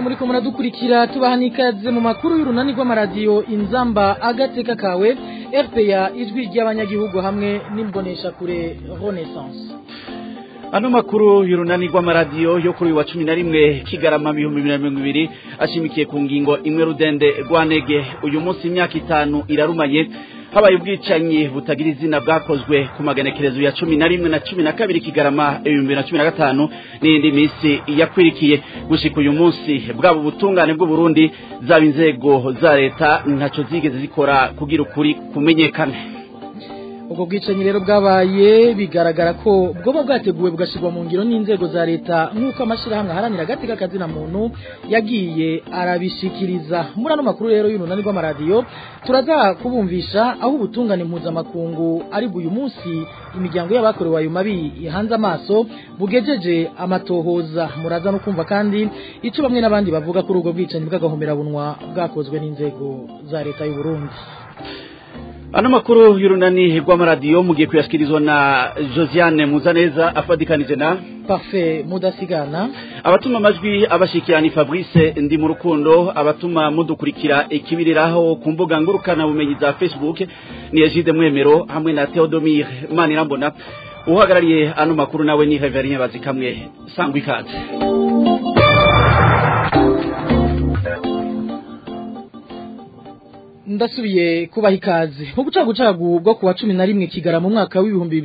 muri ko muradukurikira tubaha n'ikaze mu makuru y'urunani rw'amaradiyo Inzamba agateka kawe RPA ijwi ry'abanyagihugu hamwe n'imbonesha kure Renaissance. Ano makuru y'urunani rw'amaradiyo yo kuri wa 11 Kigarama 2020 ashimikiye ku ngingo imwe rudende rwanege uyu munsi imyaka 5 irarumanye habaye ubwicanyi butagira izina bwakozwe ku maganekerezo ya 11 na 12 Kigarama 2015 n'indi misi yakwirikiye gushika uyu munsi bwabo butungane bw'u Burundi zaba inzego za leta ntaco zigeze zikora kugira ukuri kumenyekane. Ubwo bwicanyi rero bwabaye bigaragara ko bwoba bwateguwe bugashirwa mu ngiro n'inzego za leta nk'uko amashirahamwe haranira agateka kazina muntu yagiye arabishikiriza. Muri ano makuru rero y'urunani rw'amaradiyo turaza kubumvisha aho ubutungane mpuzamakungu ari uyu munsi imiryango y'abakorewe ayo mabi ihanze amaso bugejeje amatohoza. Muraza no kumva kandi ico bamwe n'abandi bavuga kuri ubwo bwicanyi bw'agahomerabunwa bwakozwe n'inzego za leta y'u Burundi. Ano makuru y'urunani rw'amaradiyo mugiye kuyashikirizwa na Josiane Muzaneza afadikanije na Parfait Mudasigana. Abatuma amajwi abashikirani Fabrice ndi mu rukundo, abatuma mudukurikira ikibiriraho ku mbuga ngurukana bumenyi za Facebook ni Egide Mwemero hamwe na Theodomire Manirambona. Uhagarariye ano makuru nawe ni Reverien Bazikamwe sangwa ikaze. Ndasubiye kubaha ikaze. Mu bucagucagu bwo kuwa 11 Kigarama mu mwaka w'ibihumbi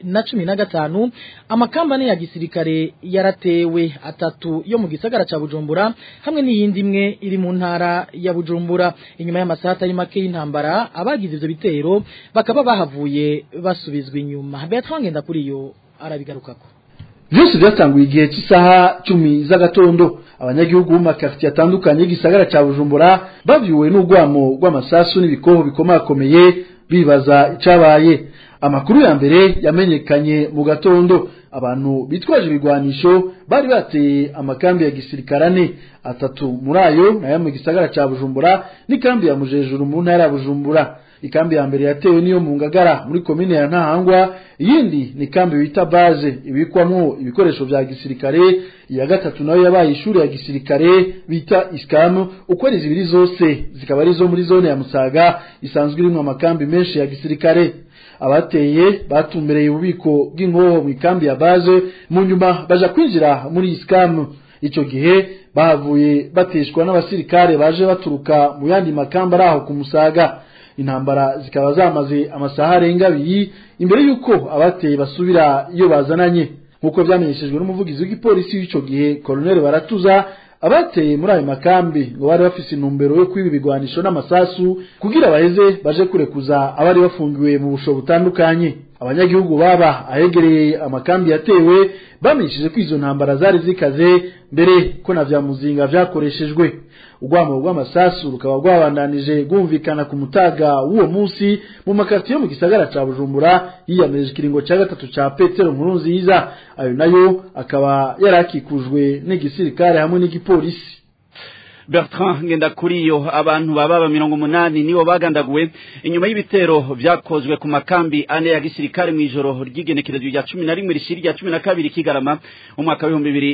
2015 amakambane ya gisirikare yaratewe atatu yo mu gisagara ca Bujumbura hamwe n'iyindi imwe iri mu ntara ya Bujumbura. Inyuma y'amasaha atari make y'intambara abagize ivyo bitero bakaba bahavuye basubizwa inyuma. Bertrand Ngendakuriyo arabigarukako. Vyose byatanguye igihe cy'isaha 10 z'agatondo abanyagihugu mu makartier atandukanye y'igisagara ca Bujumbura bavyuwe n'ugwamo rw'amasasu n'ibikoho bikomakomeye bibaza icabaye. Amakuru ya mbere yamenyekanye mu gatondo abantu bitwaje ibigwanisho bari bateye amakambi ya gisirikarane atatu muri ayo nayo mu gisagara ca Bujumbura n'ikambi ya Mujejuru mu ntara ya Bujumbura. Ikambi ya mbere yatewe niyo mu Ngagara muri komine ya Ntahangwa, yindi ni kambi bita base ibikwamwo ibikoresho vya gisirikare, iya gatatu nayo yabaye ishuri ya gisirikare bita Iskam. Ukwezi zibiri zose zikaba ari zo muri zone ya Musaga isanzwe irimo amakambi menshi ya gisirikare. Abateye batumbereye ububiko bw'inkoho mu ikambi ya base mu nyuma baja kwinjira muri Iskam. Ico gihe bahavuye bateshwa n'abasirikare baje baturuka mu yandi makamba araho ku Musaga. Intambara zikaba zamaze amasaha arenga 2 imbere yuko abateye basubira iyo bazananye. Nkuko byamenyeshejwe n'umuvugizi w'igipolisi w'ico gihe Colonel Baratuza, abateye muri ayo makambi ngo bari bafise intumbero yo kwiba ibigwanisho n'amasasu kugira baheze baje kurekuza abari bafungiwe mu busho butandukanye. Abanyagihugu baba ahegereye amakambi yatewe bamenyesheje ko izo ntambara zari zikaze mbere ko na vya muzinga vyakoreshejwe. Ugwamo rw'amasasu rukaba rwabandanije gumvikana ku mutaga w'uwo munsi mu makartier mu gisagara ca Bujumbura yiyameje kiringo ca gatatu ca Petero Nkurunziza. Ayo nayo akaba yarakikujwe n'igisirikare hamwe n'igipolisi. Bertrand Ngendakuriyo abantu baba 80 nibo bagandaguwe inyuma y'ibitero vyakozwe ku makambi ane ya gisirikare mu ijoro ry'igenekerezo rya 11 rishiri rya 12 Kigarama mu mwaka wa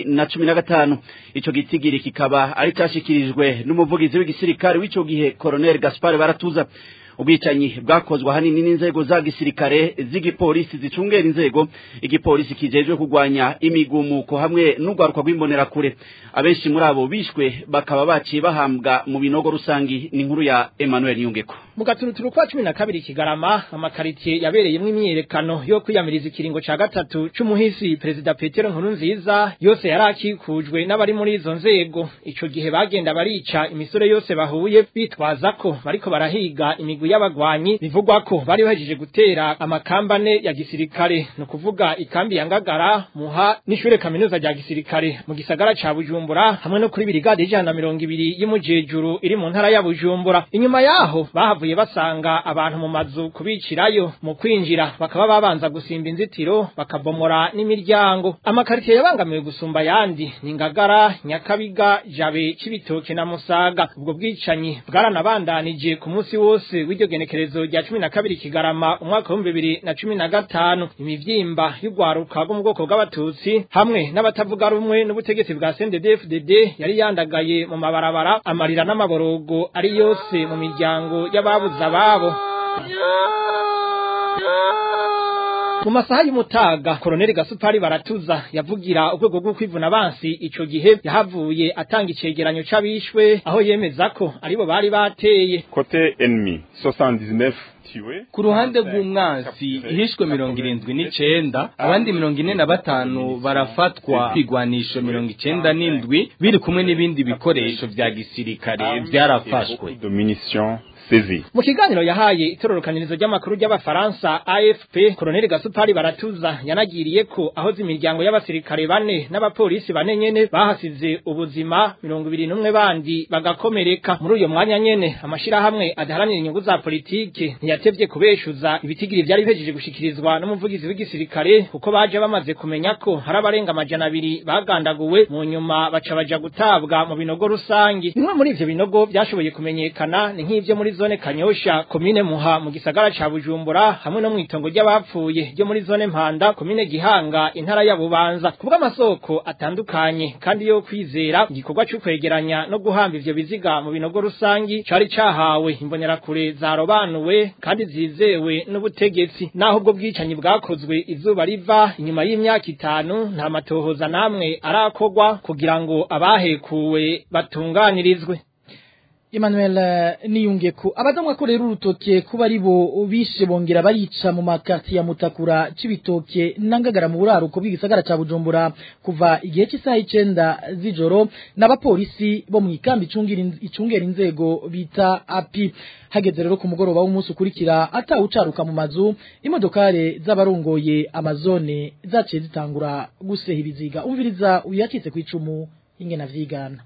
2015. Ico gitigiri kikaba ari cyashikirijwe n'umuvugizi w'igisirikare w'ico gihe Colonel Gaspard Baratuza. Ubwicanyi bwakozwe hanini n'inzego za gisirikare z'igipolisi zicungera inzego igipolisi kijejwe kugwanya imigumuko hamwe n'ugwaruka rw'imbonera kure. Abenshi muri abo bishwe bakaba baciye bahambwa mu binogo rusangi. Ni inkuru ya Emmanuel Nyungeko. Mu gaturuturu kwa 12 Kigarama amakaritier yabereyemo imyiyerekano yo kwiyamiriza ikiringo ca gatatu c'umuhisi President Petero Nkurunziza yose yarakikujwe n'abari muri izo nzego. Ico gihe bagenda barica imisore yose bahuye bitwaza ko bariko barahiga imigwi y'abagwanyi bivugwa ko bari bahejeje gutera amakambane ya gisirikare no kuvuga ikambi ya Ngagara, Muha n'ishure kaminuza rya gisirikare mu gisagara ca Bujumbura hamwe no kuri brigade 120 y'Imujejuru iri mu ntara ya Bujumbura. Inyuma yaho bahavuye bahavuye basanga abantu mu mazu kubicirayo mu kwinjira bakaba babanza gusimba inzitiro bakabomora n'imiryango. Amakaritiye yabangamiwe gusumba yandi ni Ngagara, Nyakabiga, Jabe, Cibitoke na Musaga. Ubwo bwicanyi bwaranabandanije ku munsi wose w'iryo genekerezo rya 12 Kigarama umwaka wa 2015. Imivyimba y'ugwaruka rwo mu bwoko bw'abatutsi hamwe n'abatavuga rumwe n'ubutegetsi bwa CNDD-FDD yari yandagaye mu mabarabara, amarira n'amaborogo ari yose mu miryango y'ababuza babo. Mu masaha y'umutaga Koloneli Gasupari Baratuza yavugira urwego rwo kwivuna abansi ico gihe yahavuye atanga icegeranyo c'abishwe aho yemeza ko aribo bari bateye. Côté ennemi 79 ku ruhande rw'umwansi hishwe 79 abandi 45 barafatwa, kwigwanisho 97 biri kumwe n'ibindi bikoresho vya gisirikare byarafashwe. Mu kiganiro yahaye itororokanirizo ry'amakuru y'abafaransa AFP, Koloneli Gasupari Baratuza yanagiriye ko aho z'imiryango y'abasirikare bane n'abapolisi bane nyene bahasize ubuzima 21 bandi bagakomereka. Muri uyo mwanya nyene amashirahamwe adaharanira inyungu za politike ntiyatevye kubeshuza ibitigiri vyari bihejeje gushikirizwa n'umuvugizi w'igisirikare kuko baje bamaze kumenya ko hari abarenga 200 bagandaguwe mu nyuma baca baja gutabwa mu binogo rusangi. Bimwe muri ivyo binogo byashoboye kumenyekana ni nk'ivyo muri zone Kanyosha, komine Muha mu gisagara ca Bujumbura, hamwe no mwitongo ry'abapfuye ryo muri zone Mpanda, komine Gihanga, intara ya Bubanza. Kubwa amasoko atandukanye kandi yo kwizera, igikorwa cyo kwegeranya no guhamba ivyo biziga mu binogo rusangi cari cahawe imbonerakure zarobanuwe kandi zizewe n'ubutegetsi. Naho ubwo bwicanyi bwakozwe izuba riva inyuma y'imyaka 5 nta matohoza namwe arakogwa kugira ngo abahekuwe batunganirizwe. Emmanuel Niyungeko abadamwa ko rero urutoke kuba aribo bishe bongera barica mu makarti ya Mutakura, Cibitoke na Ngagara mu buraruko bw'igisagara ca Bujumbura kuva igihe cy'isaha 9 z'ijoro n'abapolisi bo mu ikambi icungera inzego bita API. Hageze rero ku mugoroba w'umunsi ukurikira atawucaruka mu mazu, imodokare z'abarongoye amazone zaciye zitangura guseha ibiziga. Umviriza uyakitse kwicumu ingena vyigana.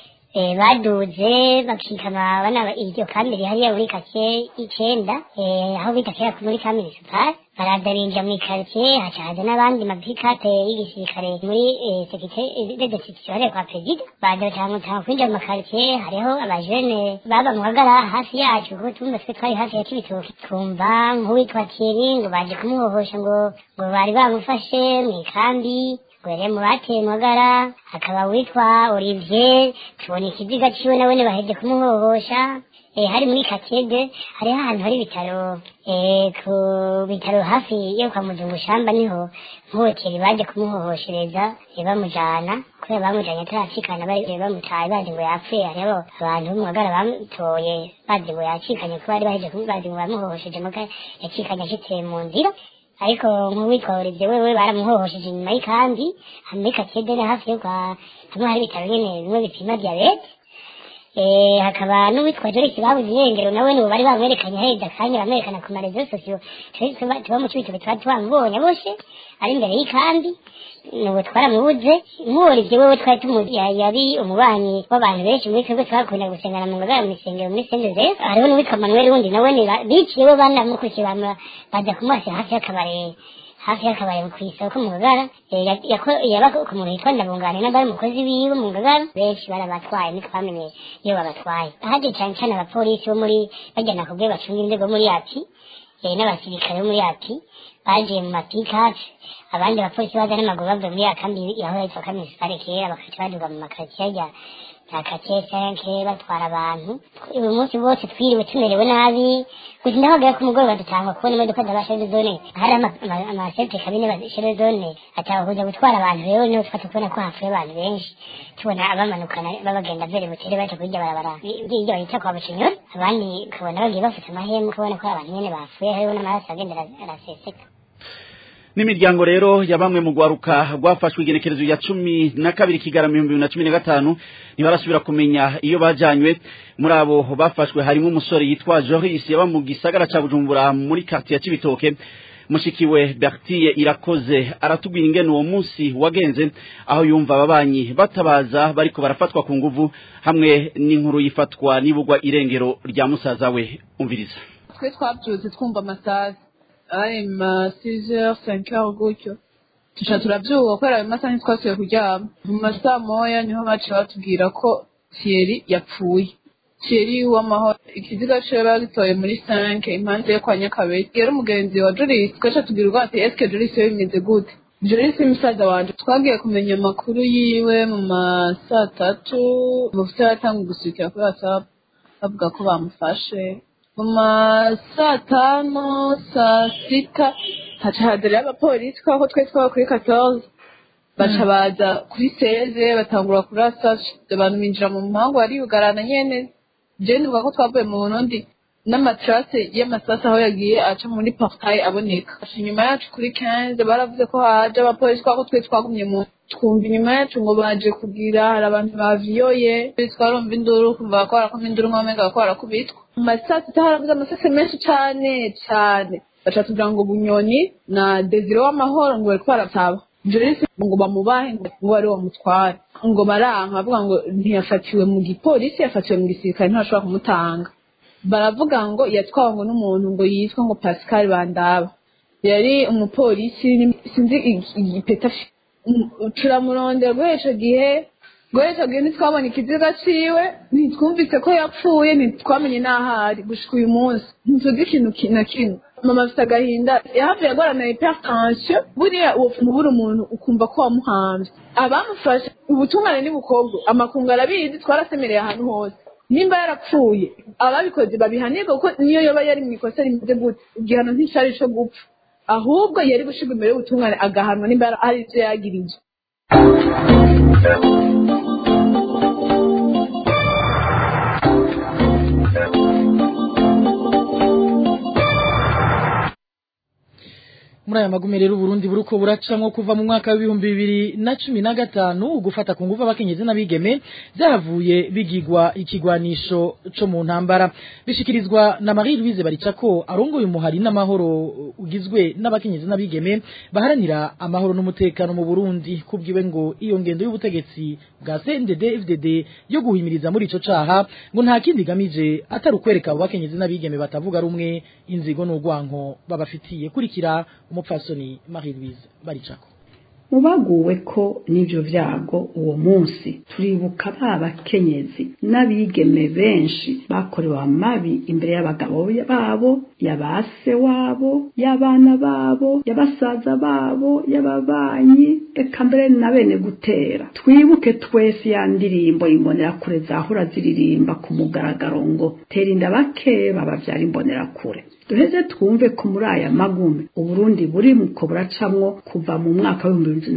Baduze bakikama bana iryo kambi hariya muri kake 9 aho bitakera muri kambi super baradarinja muri kake hacaje n'abandi mapikate y'igisirikare muri sekite de sekitore kwa president badatanga kwinja mu kake hariho abajene baba mu Ngagara hafi yacu ko tumbe twe twari hafi ya Cibitoke twumva nk'uwitwa Thierry ngo baje kumuhohosha ngo bari bamufashe mu kambi gwere mu bateye mu Ngagara, akaba witwa Olivier tubona ikiziga ciwe nawe baheje kumuhohosha. Hari muri Kakede hari ahantu hari bitaro ku bitaro hafi yo kwa Muzungu Shamba niho nk'uwekeri baje kumuhohoshereza bamujana kubera bamujanye ataracikana bari bamutaye baje ngo yapfuye. Hariho abantu mu Ngagara bamutoye baje ngo yacikanye kuba bari baheje kubaje ngo bamuhohosheje muka yacikanye ashitse mu nzira. Ariko nk'uwitwa Olivier wewe baramuhohosheje nyuma y'ikambi hamwe Kakede na hafi yo kwa hamwe hari bitaro nyene bimwe bipima diabete. Hakaba n'uwitwa Joris babuze irengero nawe n'ubu bari bamwerekanye heza kandi bamerekana ku marezo sosiyo tuba mu Cibitoke twamubonye bose ari imbere y'ikambi n'ubu twaramubuze. Nk'Olivier wewe twari tumuzi yari umubanyi w'abantu benshi muri twebwe twakunda gusengana mu Ngagara mu misengero muri Sendeze. Hariho n'uwitwa Manuel wundi nawe biciye bo banamukurikiye baja kumwashyira hafi y'akabare mu kwisoko mu Ngagara. Yaba ku muntu yitwa Ndabungane n'abari umukozi wiwe mu Ngagara benshi barabatwaye ntitwamenye iyo babatwaye. Haje cyane abapolisi bo muri bajyana kubwe bacunga inzego muri ati n'abasirikare bo muri ati baje mu mapikati, abandi bapolisi baza n'amaguru bavuye muri akambi yaho yitwa Kamisare kera bakaca baduga mu makaritsiye ya Kakeke batwara abantu. Uyu munsi bose twiriwe tumerewe nabi gusa ndabaga ku mugoroba dutangwa kubona imodoka z'abashebe zone hari amasente kabine bashebe zone atahuja gutwara abantu rero niho twatubona ko hafuye abantu benshi tubona abamanukana babagenda vere butere baje kujya barabara bijya bahita kwa Bucinyori, abandi kubona bagiye bafite amahema kubona ko abantu nyene bafuye hariho n'amaraso agenda araseseka. N'imiryango rero ya bamwe mu gwaruka rwafashwe igenekerezo ya 12 Kigarama 2015 ntibarasubira kumenya iyo bajanywe. Muri abo bafashwe harimo umusore yitwa Joris yaba mu gisagara ca Bujumbura muri quartier ya Cibitoke. mushikiwe Bertie Irakoze aratubwira ingene uwo munsi wagenze aho yumva ababanyi batabaza bariko barafatwa ku nguvu hamwe n'inkuru yifatwa nibugwa irengero rya musaza we umviriza. Twe twabyuze twumva amasaha ari 6h 5h gutyo tusha turabyuka kubera ayo masaha ntitwasuye kuryama mu masaha moya niho baciye batubwira ko Thierry yapfuye. Thierry w'amahoro ikiziga cyo bagitoye muri 5 impande yo kwa Nyakabezi yari umugenzi wa Joris twacha tubwirwa ati eske Joris bimeze gute. Joris musaza wanje twagiye kumenya amakuru yiwe mu masaha 3 mu vyatanga gusukira kuri WhatsApp avuga ko bamufashe mu masaha 5 saa 6 hacahadira abapolisi ko twe twaba kuri 14 baca baza kuri 16 batangura kurasa abantu binjira mu mpango ari ugarana nyene je nivuga ko twavuye mu Burundi n'amatrase y'amasasa aho yagiye aca muri portail aboneka inyuma yacu kuri 15 baravuze ko haje abapolisi ko twe twagumye mu twumva inyuma yacu ngo baje kugira hari abantu baviyoye twarumva induru kumva ko arakomye induru nk'amenga ko arakubitwa mu masasa haravuze amasasa menshi cyane baca tugira ngo Bunyoni na Desire w'amahoro ngo bari kwarasaba Joris ngo bamubahe ngo ari wo mutware ngo baranka bavuga ngo ntiyafatiwe mu gipolisi yafatiwe mu gisirikare ntashobora kumutanga baravuga ngo yatwawe ngo n'umuntu ngo yitwa ngo Pascal Bandaba yari umupolisi sinzi igipeta turamurondera guhesha gihe ntitwabona ikiziga ciwe ntitwumvise ko yapfuye ntitwamenye n'ahari gushika uyu munsi ntituzi ikintu na kimwe mama afite agahinda yahavuye agorana hypertension buriya mubura umuntu ukumva ko wamuhamvye abamufashe ubutungane n'ibukobwa amakungu arabizi twarasemereye ahantu hose nimba yarapfuye ababikoze babihanirwa kuko niyo yoba yari mu ikosa rimeze gute igihano nticari co gupfa ahubwo yari gushirwa imbere y'ubutungane agahanwa nimba ari ivyo yagirije. Muri aya magume rero Burundi buruko buracamwo kuva mu mwaka wa 2015 gufata ku nguvu abakenyezi n'abigeme byavuye bigigwa ikigwanisho cyo mu ntambara bishikirizwa na Marie Louise Baricako arongoye umuhari n'amahoro ugizwe n'abakenyezi n'abigeme baharanira amahoro n'umutekano mu Burundi kubwiwe ngo iyo ngendo y'ubutegetsi bwa CNDD FDD yo guhimiriza muri ico caha ngo nta kindi gamije atari ukwereka abakenyezi n'abigeme batavuga rumwe inzigo n'ugwanko babafitiye kurikira umupfasoni Marie Louise Baricako. Mubaguwe ko n'ivyo vyago uwo munsi turibuka babakenyezi n'abigeme benshi bakorewe amabi imbere y'abagabo babo yabase wabo y'abana babo y'abasaza babo y'ababanyi eka mbere na bene gutera. Twibuke twese ya ndirimbo imbonera kure zahora ziririmba ku mugaragaro ngo terinda bake babavyara imbonera kure. Duheze twumve ko muri aya magume Uburundi buri muko buracamwo kuva mu mwaka wa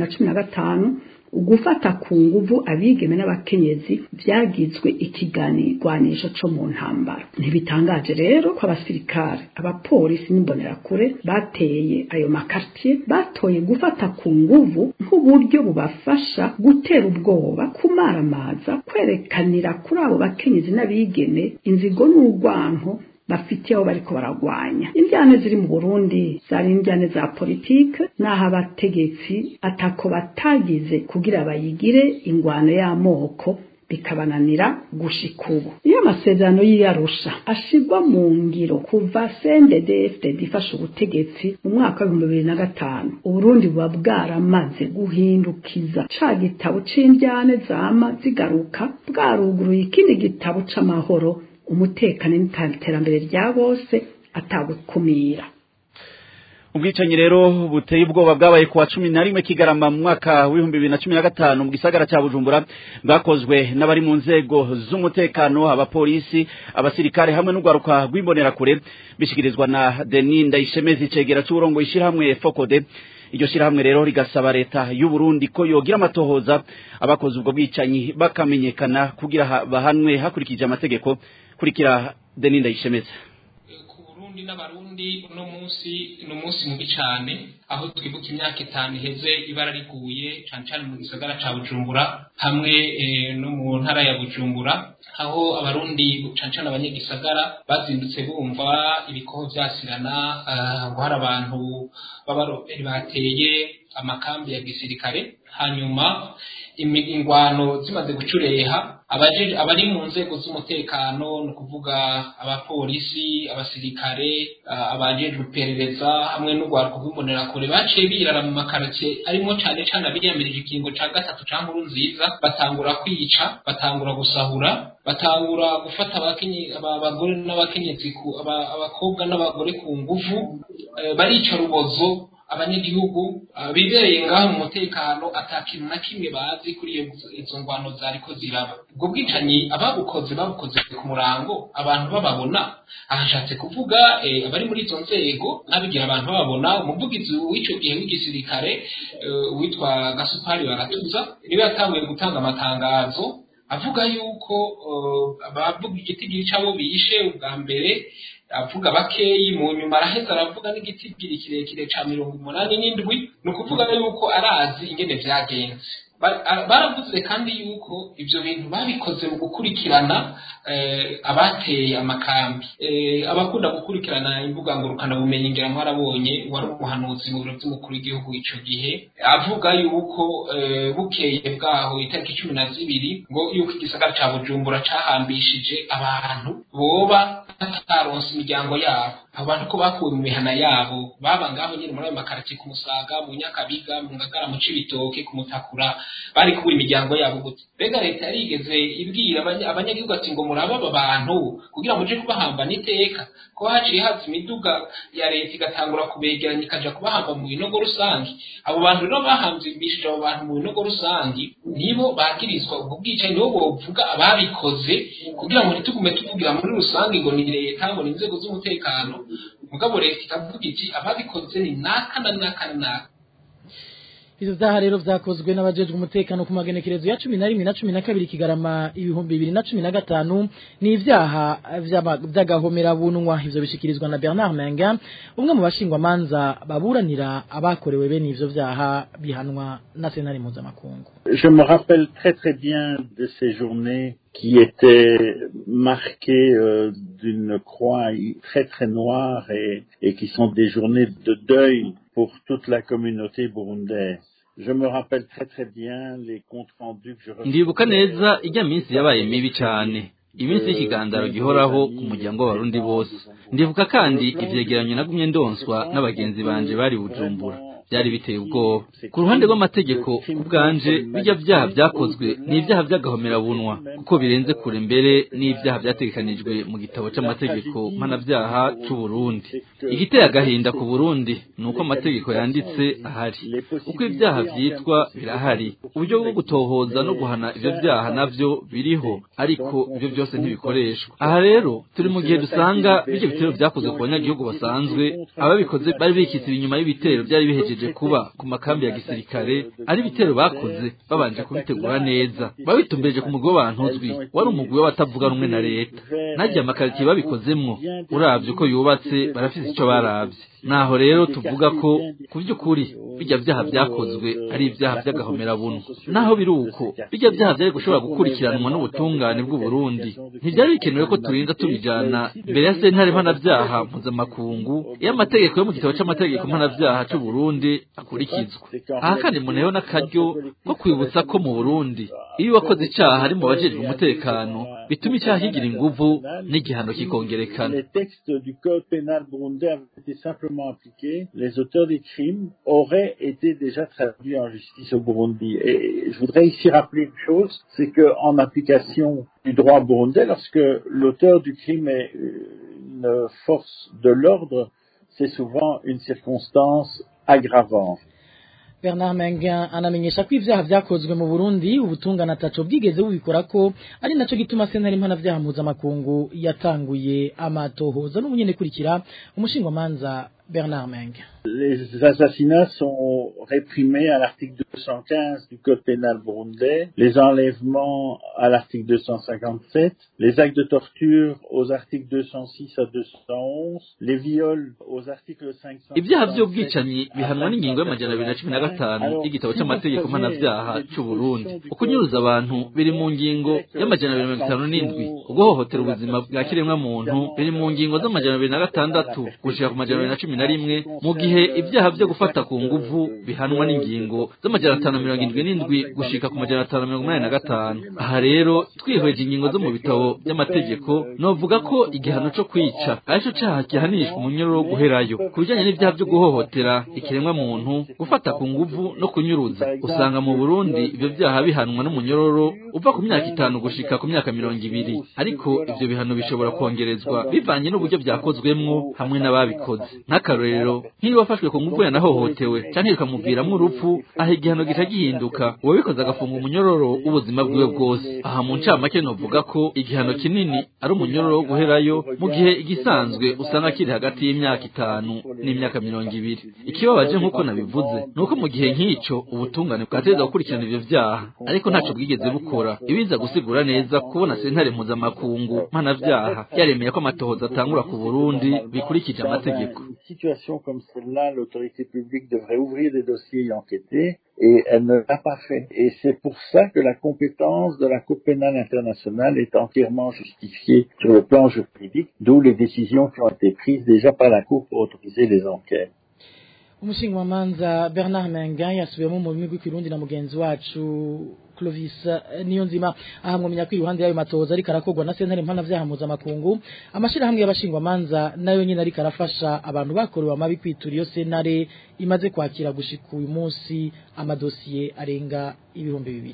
2015 ugufata ku nguvu abigeme n'abakenyezi byagizwe ikiganirwanisho cyo mu ntambara. Ntibitangaje rero ko abasirikare abapolisi n'imbonerakure bateye ayo makartier batoye gufata ku nguvu nk'uburyo bubafasha gutera ubwoba kumaramaza kwerekanira kuri abo bakenyezi n'abigeme inzigo n'urwanko bafitiye aho bariko baragwanya. Indyane ziri mu Burundi zari indyane za politike naho abategetsi atako batagize kugira bayigire ingwano y'amoko bikabananira gushika ubu. Iyo amasezerano y'Arusha ashigwa mu ngiro kuva CNDD-FDD ifashe ubutegetsi mu mwaka wa 2005 Uburundi buba bwaramaze guhindukiza ca gitabo c'indyane zama zigaruka bwaruguruye ikindi gitabo c'amahoro umutekano n'iterambere rya bose atagukumira. Ubwicanyi rero buteye ubwoba bwabaye kuwa 11 Kigarama mu mwaka wa 2015 mu gisagara ca Bujumbura bwakozwe n'abari mu nzego z'umutekano abapolisi abasirikare hamwe n'ugwaruka rw'imbonera kure bishikirizwa na Denis Ndayishemezi cegera c'urongo ishirahamwe Fokode. Iryo shirahamwe rero rigasaba leta y'u Burundi ko yogira amatohoza abakoze ubwo bwicanyi bakamenyekana kugira bahanwe hakurikije amategeko kurikira Denis Ndayishemezi. Burundi n'abarundi uno munsi no munsi mubi cyane aho twibuka imyaka 5 iheze ibara riguye cyane mu gisagara ca Bujumbura hamwe no mu ntara ya Bujumbura aho abarundi cyane abanyegisagara bazindutse bumva ibikoho vyasirana ngo hari abantu b'abaroberi bateye amakambi ya gisirikare hanyuma ingwano zimaze gucureha abari mu nzego z'umutekano no kuvuga abapolisi abasirikare abajejwe iperereza hamwe n'ugwaruko rw'imbonera kure baciye birara mu makarace arimo cyane abiyamirije ikingo ca gatatu ca Nkurunziza batangura kwica batangura gusahura batangura gufata abagore n'abakenyezi abakobwa n'abagore ku nguvu barica rubozo abanyagihugu bibereye ngaho mu mutekano atakintu na kimwe bazi kuri izo ngwano zariko ziraba ubwo bwicanyi babukoze ku murango abantu bababona ahashatse kuvuga abari muri izo nzego nabigira abantu bababona umuvugizi w'ico gihe w'igisirikare witwa Gasupari Baratuza niwe yatanguye gutanga amatangazo avuga yuko abavuga igitigiri cyabo bishe ubwa mbere avuga bakeyi mu nyuma araheza aravuga n'igitigiri kirekire ca 87 no kuvuga yuko arazi ingene vyagenze baravuze kandi yuko ivyo bintu babikoze mu gukurikirana abateye amakambi abakunda gukurikirana imbuga ngurukana bumenyi ngira mwarabonye wari umuhanuzi mu biro by'umukuru w'igihugu ico gihe avuga yuko bukeye bwaho itariki 12 ngo yuko igisagara ca Bujumbura cahambishije abantu boba bataronse imiryango yabo abantu ko bakuwe mu mihana yabo baba ngaho nyine muri ayo makarati ku Musaga mu Nyakabiga mu Ngagara mu Cibitoke ku Mutakura bari kubura imiryango yabo gute bega leta yarigeze ibwira abanyagihugu ati ngo muraba aba bantu kugira muje kubahamba niteka ko haciye haza imiduga ya leta igatangura kubegeranya ikaja kubahamba mu binogo rusangi abo bantu rero bahambishije abo bantu mu binogo rusangi nibo bagirizwa ubwo bwicanyi nibo bovuga ababikoze kugira ngo ntitugume tuvugira muri rusangi ngo ni leta ngo ni inzego z'umutekano mugabo leta ikavuga iti ababikoze ni naka Izo vyaha rero vyakozwe n'abajejwe umutekano ku magenekerezo ya 11 na 12 Kigarama 2015 ni ivyaha vy'agahomera bunwa ivyo bishikirizwa na Bernard Menga umwe mu bashingwa manza baburanira abakorewe bene ivyo vyaha bihanwa na sentare mpuzamakungu. Je me rappelle très bien de ces journées qui étaient marquées d'une croix très noire et qui sont des journées de deuil pour toute la communauté burundaise. Je me rappelle très bien les comptes rendus que je recevais. Ndibuka neza ijya minsi yabaye mibi cyane. Iminsi y'ikigandaro gihoraho ku muryango w'abarundi bose. Ndibuka kandi ivyegeranyo nagumye ndonswa n'abagenzi banje bari Bujumbura. Byari biteye ubwoba. Ku ruhande rw'amategeko kubganje bijya vyaha vyakozwe ni ivyaha vy'agahomera bunwa kuko birenze kure mbere n'ivyaha vyategekanijwe mu gitabo c'amategeko mpanavyaha c'u Burundi. Igiteye agahinda ku Burundi nuko amategeko yanditse ahari. Uko ivyaha vyitwa birahari. Uburyo bwo gutohoza no guhana ivyo vyaha navyo biriho ariko ivyo byose ntibikoreshwa. Aha rero turi mu gihe dusanga bijye bitero vyakozwe ku banyagihugu basanzwe ababikoze bari bikitse inyuma y'ibitero byari bihejeje kuba ku makambi ya gisirikare ari bitero bakoze babanje kubitegura neza babitumbeje ku mugwi w'abantu uzwi wari umugwi w'abatavuga rumwe na leta najya amakaritiye babikozemwo uravye uko yubatse barafise ico baravye naho rero tuvuga ko ku by'ukuri bijya vyaha vyakozwe ari ivyaha vy'agahomera bunwa naho biri uko bijya vyaha vyari gushobora gukurikiranwa n'ubutungane bw'u Burundi ntivyari bikenewe ko turinda tubijana mbere ya sentare mpanavyaha mpuzamakungu y'amategeko yo mu gitabo c'amategeko mpanavyaha c'u Burundi akurikizwa aha kandi muneho n'akaryo ko kwibutsa ko mu Burundi iyo wakoze icaha ari mu bajejwe umutekano bituma icaha kigira inguvu n'igihano kikongerekana. Appliqués, les auteurs des crimes auraient été déjà traduits en justice au Burundi. Et je voudrais ici rappeler une chose, c'est que en application du droit burundais, lorsque l'auteur du crime est une force de l'ordre, c'est souvent une circonstance aggravante. Bernard Menga anamenyesha ko ivyaha vyakozwe mu Burundi ubutungana taco bwigeze bubikora ko ari naco gituma sentare mpanavyaha mpuzamakungu yatanguye amatohoza n'umunyene kurikira umushingwa manza Bernard Meng. Les assassinats sont réprimés à l'article 215 du Code pénal burundais, les enlèvements à l'article 257, les actes de torture aux articles 206 à 211, les viols aux articles 500. Ibyaha by'ubwicanyi bihanwa n'ingingo y'amajana 215 y'igitabo cy'amategeko mpanabyaha cy'u Burundi. Ukunyuruza abantu biri mu ngingo y'amajana 257, uguhohotera ubuzima bwa kiremwa muntu biri mu ngingo z'amajana 206 gushika ku majana 211, mu gihe ibyaha byo gufata ku nguvu bihanwa n'ingingo z'amajana 577 gushika ku majana 585. Aha rero twihweje ingingo zo mu bitabo by'amategeko novuga ko igihano cyo kwica arico cyaha kihanishwa umunyororo guherayo. Kubijanye n'ibyaha byo guhohotera ikiremwa muntu, gufata ku nguvu no kunyuruza, usanga mu Burundi ibyo byaha bihanwa n'umunyororo uva ku myaka 5 gushika ku myaka 20, ariko ibyo bihano bishobora kongerezwa bivanye n'uburyo byakozwemwo hamwe n'ababikoze. N'akarorero nk'iyo wafashwe ku nguvu yanahohotewe canke bikamuviramwo urupfu, aho igihano gica gihinduka, uwabikoze agafunga umunyororo ubuzima bwiwe bwose. Aha mu ncamake novuga ko igihano kinini ari umunyororo wo guherayo, mu gihe igisanzwe usanga kiri hagati y'imyaka 5 n'imyaka 20. Ikibabaje nk'uko nabivuze nuko mu gihe nk'ico ubutungane bwateza gukurikirana ivyo vyaha, ariko ntaco bwigeze bukora. Ibiza gusigura neza kubona sentare mpuzamakungu mpanavyaha yaremeye ko amatohoza atangura ku Burundi bikurikije amategeko. Situation comme celle-là, l'autorité publique devrait ouvrir des dossiers et enquêter, et elle ne l'a pas fait. Et c'est pour ça que la compétence de la Cour pénale internationale est entièrement justifiée sur le plan juridique, d'où les décisions qui ont été prises déjà par la Cour pour autoriser les enquêtes. Umushingamanza Bernard Menga yasubiyemo mu rurimi rw'ikirundi na mugenzi wacu Clovis Niyonzima ahamwomenya ko iruhande yayo matoza ariko arakorwa na sentare mpanavyaha mpuzamakungu, amashirahamwe y'abashingwamanza nayo nyine ariko arafasha abantu bakorewe amabi kwitura iyo sentare imaze kwakira gushika uyu munsi amadosiye arenga 2,000.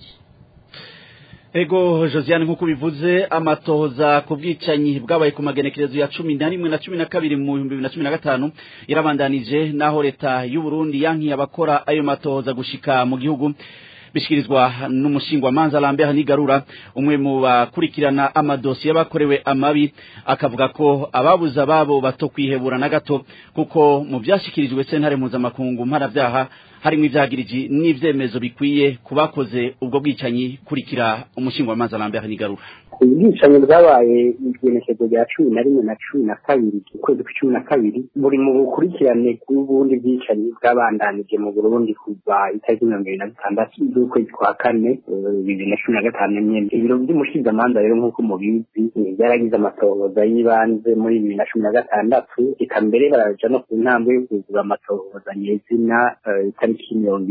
Ego Josiane nkuko bivuze, amatohoza ku bwicanyi bwabaye ku magenekerezo ya 11 na 12 mu 2015 irabandanije, naho leta y'u Burundi yankiye abakora ayo matohoza gushika mu gihugu. Bishikirizwa n'umushingwamanza Lambert Nigarura, umwe mu bakurikirana amadosiye bakorewe amabi, akavuga ko ababuza babo batokwihebura na gato, kuko mu byashikirijwe sentare mpuzamakungu mpanavyaha harimo ivyagiriji n'ivyemezo bikwiye kubakoze ubwo bwicanyi. Kurikira umushingwamanza Lambert Nigarura. Ubwicanyi bwabaye igenekerezo rya 11 na 12 ukwezi kwa 12 buri mu bukurikirane bw'ubundi bwicanyi bwabandanije mu Burundi kuva itariki 26 z'ukwezi kwa 4 2015 nyene. Ibiro by'umushingamanza rero nk'uko mubizi byaragize amatohoza y'ibanze muri 2016, eka mbere baraja no ku ntambwe yo kuzura amatohoza nyezina itariki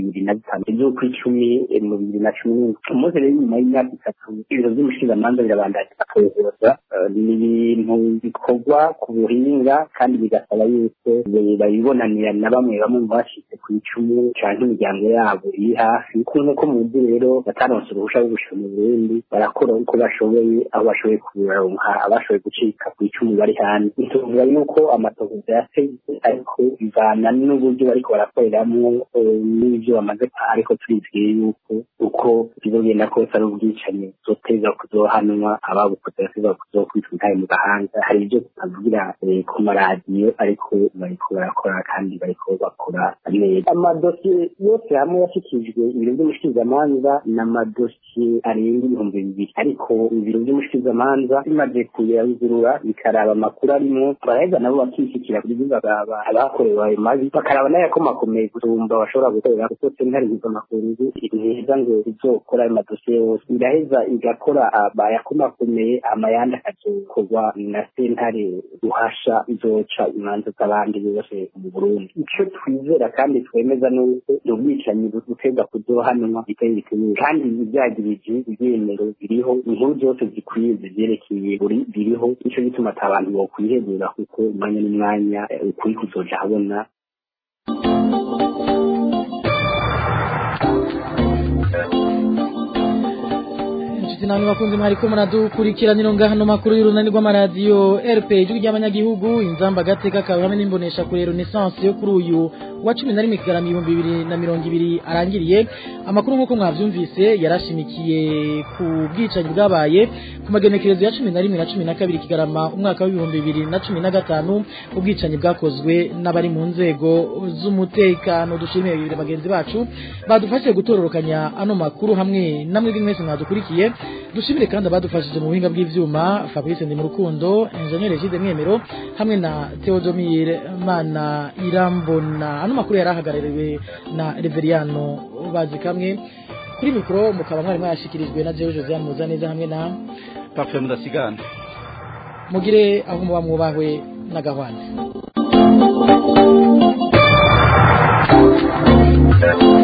25 z'ukwezi 10 mu 2010. Umunsi rero nyuma y'imyaka 3 ibiro by'umushingamanza birabandanya bakohereza n'ibintu bikorwa ku buhinga, kandi bigasaba yuko babibonanira na bamwe mu bashitse ku icumu canke imiryango yabo iri hafi. Kuko muzi rero bataronse uruhusha rwo gushika mu Burundi, barakora uko bashoboye, aho bashoboye kuronka abashoboye gucika ku icumu bari hanze. Tuvuga yuko amatohoza yateze, ariko bivana n'uburyo bariko barakoreramwo n'ivyo bamaze, ariko turizeye yuko uko bizogenda kose ari ubwicanyi zoteza kuzohanwa, ababukoze basiba kuzokwitwa intahe mu gahanga. Hari ibyo tutavugira ku maradiyo, ariko bariko barakora kandi bariko bakora neza. Amadosiye yose hamwe yashikijwe ibiro by'umushingamanza n'amadosiye arenga 2,000, ariko ibiro by'umushingamanza bimaze kuyazurura bikaraba amakuru arimo, baraheza nabo bakishikira kuri baba abakorewe ayo mabi, bakaraba n'ayakomakomeye gusumba bashobora gukorera, kuko sentare mpuzamakungu neza ngo izokora ayo madosiye yose, iraheza igakora bayakomakomeye, amayandi akazokorwa na sentare ruhasha izoca imanza z'abandi bose mu Burundi. Ico twizera kandi twemeza nuko ubwicanyi buteza kuzohanwa biteye bitewe, kandi ibyagirije ibyemero biriho, inkuru zose zikwiye zivyerekeye biriho. Nico gituma abantu bokwihebura, kuko umwanya n'umwanya ukuri kuzoja habona. Nani wakunzi mwariko muradukurikirana ngahano makuru y'urunani rw'amaradiyo RP ijwi ry'abanyagihugu, inzamba gateka kawe hamwe n'imbonesha kuri Renaissance yo kuri uyu wa 11 Kigarama 2020 arangiriye amakuru nkuko mwavyumvise yarashimikiye ku bwicanyi bwabaye ku magenekerezo ya 11 na 12 Kigarama umwaka wa 2015 ubwicanyi bwakozwe n'abari mu nzego z'umutekano. Dushimiye bibiri bagenzi bacu badufashije gutororokanya ano makuru hamwe namwe mwese mwadukurikiye. Dushimire kandi abadufashije mu buhinga bw'ivyuma Fabrice ndi mu rukundo, Engineer Jide Mwemero hamwe na Theodomire Mana Irambona. Ano makuru yarahagarariwe na Reveriano Bazikamwe. Kuri mikro mukaba mwari mwashikirijwe na Jean Joseph Muzaneza hamwe na Parfait Mudasigana. Mugire aho muba mwubahwe na gahwana.